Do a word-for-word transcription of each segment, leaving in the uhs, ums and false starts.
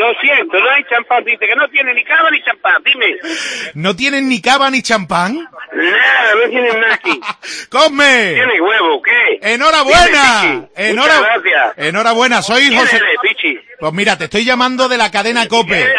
Lo siento, no hay champán. Dice que no tiene ni cava ni champán. Dime. ¿No tienen ni cava ni champán? Nada, no tienen nada aquí. ¡Cosme! ¿Tiene huevo? ¿Qué? ¡Enhorabuena! Dime, Pichi. Enhora... Muchas gracias. Enhorabuena, soy ¿Quién José... eres, Pichi? Pues mira, te estoy llamando de la cadena COPE.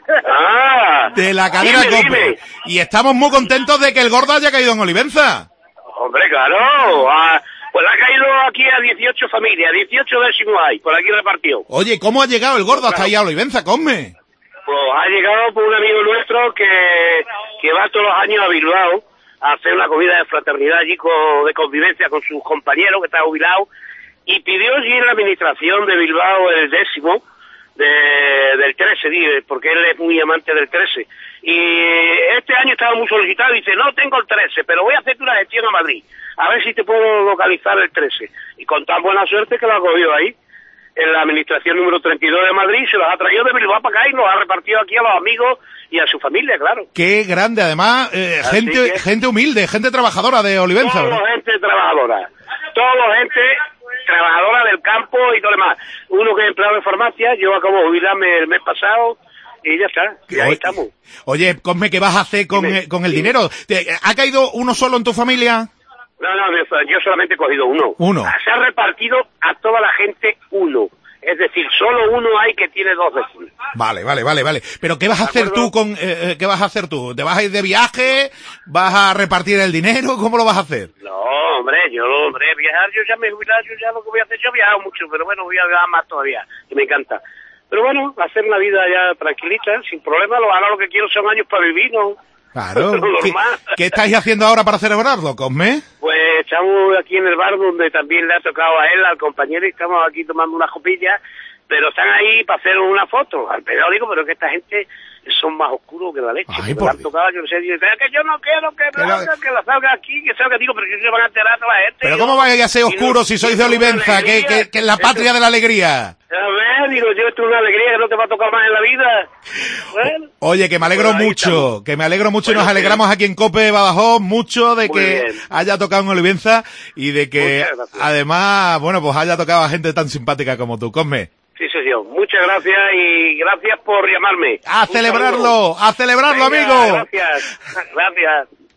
Ah. De la cadena dime, COPE. dime. Y estamos muy contentos de que el gordo haya caído en Olivenza. Hombre, claro. Ah, pues ha caído aquí a dieciocho familias, dieciocho décimos hay, por aquí repartió. Oye, ¿cómo ha llegado el gordo hasta ahí a Olivenza, Cosme? Pues ha llegado por un amigo nuestro que, que va todos los años a Bilbao a hacer una comida de fraternidad allí con, de convivencia con sus compañeros que está jubilado, y pidió allí en la administración de Bilbao el décimo de, del trece, dice, porque él es muy amante del trece. Y este año estaba muy solicitado y dice, no tengo el trece, pero voy a hacerte una gestión a Madrid, a ver si te puedo localizar el trece. Y con tan buena suerte que lo ha cogido ahí, en la administración número treinta y dos de Madrid, se los ha traído de Bilbao para acá y los ha repartido aquí a los amigos y a su familia, claro. Qué grande, además, eh, gente que... gente humilde, gente trabajadora de Olivenza, Toda ¿verdad? gente trabajadora, toda gente trabajadora del campo y todo lo demás. Uno que es empleado de farmacia, yo acabo de jubilarme el mes pasado y ya está, y ahí Oye, estamos. Oye, Cosme, ¿qué vas a hacer con, Dime, eh, con el dime. dinero? ¿Te- ¿Ha caído uno solo en tu familia? No, no, yo solamente he cogido uno. Uno. Se ha repartido a toda la gente uno. Es decir, solo uno hay que tiene dos vecinos. Vale, vale, vale, vale. Pero ¿qué vas a ¿De hacer acuerdo? tú con, eh, eh, qué vas a hacer tú? ¿Te vas a ir de viaje? ¿Vas a repartir el dinero? ¿Cómo lo vas a hacer? No, hombre, yo, hombre, viajar, yo ya me he jubilado, yo ya lo que voy a hacer, yo he viajado mucho, pero bueno, voy a viajar más todavía, que me encanta. Pero bueno, hacer una vida ya tranquilita, sin problema, lo, ahora lo que quiero son años para vivir, ¿no? Claro. Lo ¿Qué, normal. ¿Qué estáis haciendo ahora para celebrarlo, Cosme? Pues estamos aquí en el bar donde también le ha tocado a él, al compañero, y estamos aquí tomando una copilla, pero están ahí para hacer una foto al periódico, pero que esta gente son más oscuros que la leche. Ay, que por me han Dios. tocado, yo no sé, dice, que yo no quiero que, Pero- salga, que la salga aquí, que salga, digo, pero que se van a enterar toda la gente. Pero Yo- ¿cómo vais a ser y no- oscuros si sois de esto es una Olivenza, que, alegría, que, que es la patria esto- de la alegría? A ver, digo yo, esto es una alegría que no te va a tocar más en la vida. Bueno, Oye, que me alegro pues ahí mucho, estamos. que me alegro mucho y Bueno, nos alegramos sí. aquí en COPE Badajoz mucho de Muy que bien. haya tocado en Olivenza y de que Muchas gracias. además, bueno, pues haya tocado a gente tan simpática como tú, Cosme. sí, señor. Muchas gracias y gracias por llamarme. ¡A Un celebrarlo! saludo. ¡A celebrarlo, Venga, amigo! Gracias. Gracias.